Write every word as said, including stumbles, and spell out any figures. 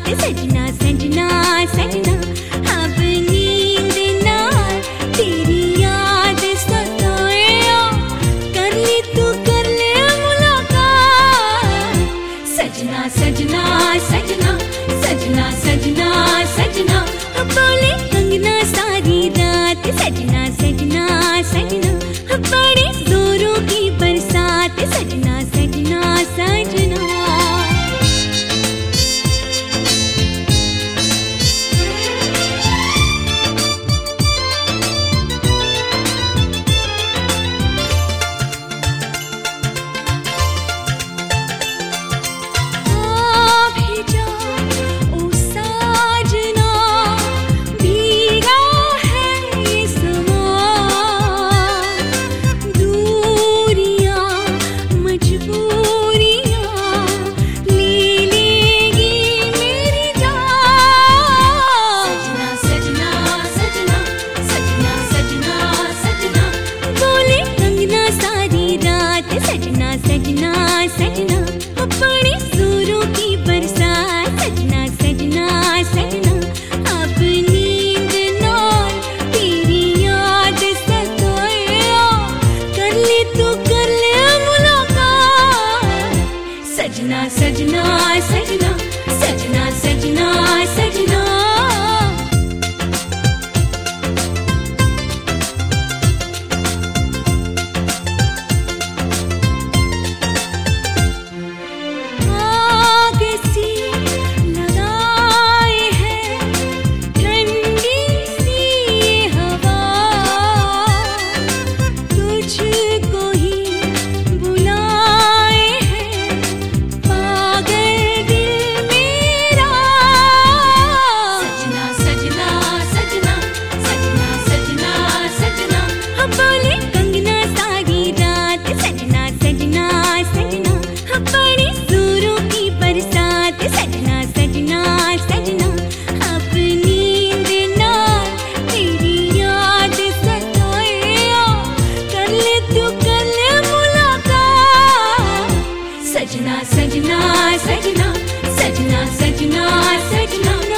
रात सजना सजना सजना अब नींद ना तेरी याद सताए कर ली तू कर ले मुलाकात सजना सजना सजना सजना सजना सजना बोले कंगना सारी रात सजना सजना सजना बड़े जोरों की बरसात सजना सजना सजना सजना सजना बड़े जोरों की बरसात सजना सजना सजना अब नींद ना तेरी याद सताए कर ले तू कर ले मुलाकात सजना सजना सजना सजना सजना सजना सजना सजना सजना सजना सजना सजना